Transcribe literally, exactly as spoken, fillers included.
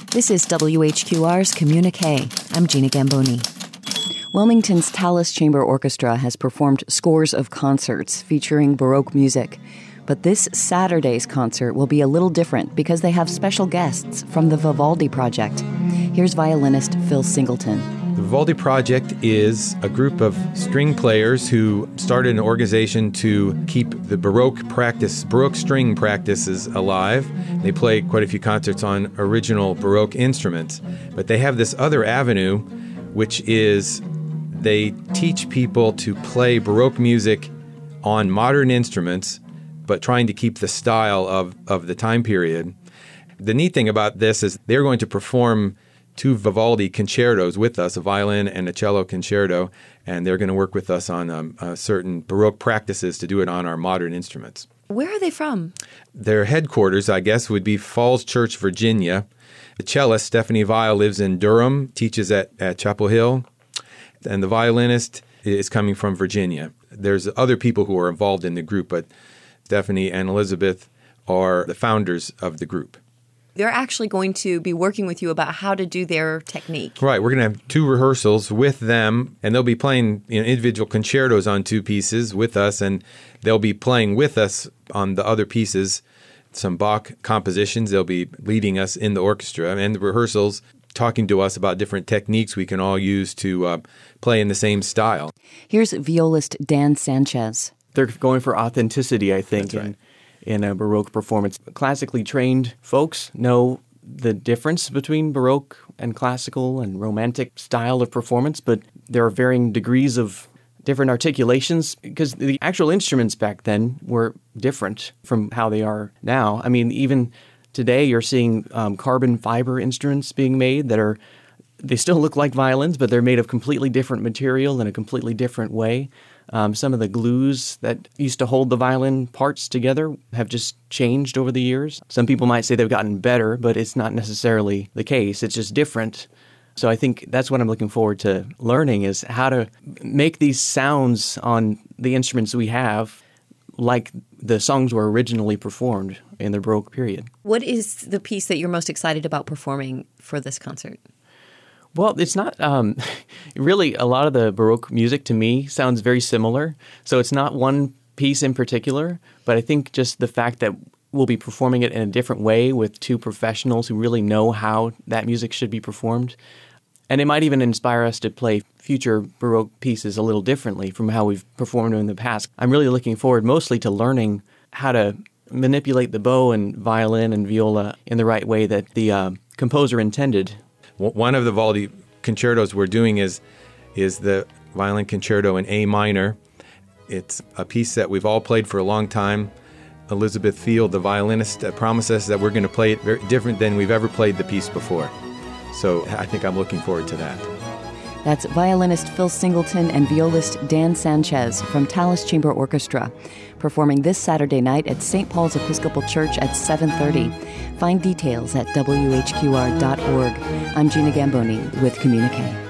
This is W H Q R's Communique. I'm Gina Gamboni. Wilmington's Tallis Chamber Orchestra has performed scores of concerts featuring Baroque music. But this Saturday's concert will be a little different because they have special guests from the Vivaldi Project. Here's violinist Phil Singleton. The Vivaldi Project is a group of string players who started an organization to keep the Baroque practice, Baroque string practices alive. They play quite a few concerts on original Baroque instruments. But they have this other avenue, which is they teach people to play Baroque music on modern instruments, but trying to keep the style of, of the time period. The neat thing about this is they're going to perform two Vivaldi concertos with us, a violin and a cello concerto, and they're going to work with us on um, uh, certain Baroque practices to do it on our modern instruments. Where are they from? Their headquarters, I guess, would be Falls Church, Virginia. The cellist, Stephanie Weil, lives in Durham, teaches at, at Chapel Hill, and the violinist is coming from Virginia. There's other people who are involved in the group, but Stephanie and Elizabeth are the founders of the group. They're actually going to be working with you about how to do their technique. Right. We're going to have two rehearsals with them, and they'll be playing you know, individual concertos on two pieces with us, and they'll be playing with us on the other pieces, some Bach compositions. They'll be leading us in the orchestra and the rehearsals, talking to us about different techniques we can all use to uh, play in the same style. Here's violist Dan Sanchez. They're going for authenticity, I think, That's right. in, in a Baroque performance. Classically trained folks know the difference between Baroque and classical and Romantic style of performance, but there are varying degrees of different articulations because the actual instruments back then were different from how they are now. I mean, even today you're seeing um, carbon fiber instruments being made that are, they still look like violins, but they're made of completely different material in a completely different way. Um, some of the glues that used to hold the violin parts together have just changed over the years. Some people might say they've gotten better, but it's not necessarily the case. It's just different. So I think that's what I'm looking forward to learning is how to make these sounds on the instruments we have like the songs were originally performed in the Baroque period. What is the piece that you're most excited about performing for this concert? Well, it's not um, really a lot of the Baroque music to me sounds very similar. So it's not one piece in particular, but I think just the fact that we'll be performing it in a different way with two professionals who really know how that music should be performed. And it might even inspire us to play future Baroque pieces a little differently from how we've performed them in the past. I'm really looking forward mostly to learning how to manipulate the bow and violin and viola in the right way that the uh, composer intended. One of the Vivaldi concertos we're doing is is the violin concerto in A minor. It's a piece that we've all played for a long time. Elizabeth Field, the violinist, uh, promised us that we're going to play it very different than we've ever played the piece before. So I think I'm looking forward to that. That's violinist Phil Singleton and violist Dan Sanchez from Tallis Chamber Orchestra, performing this Saturday night at Saint Paul's Episcopal Church at seven thirty. Find details at W H Q R dot org. I'm Gina Gamboni with Communique.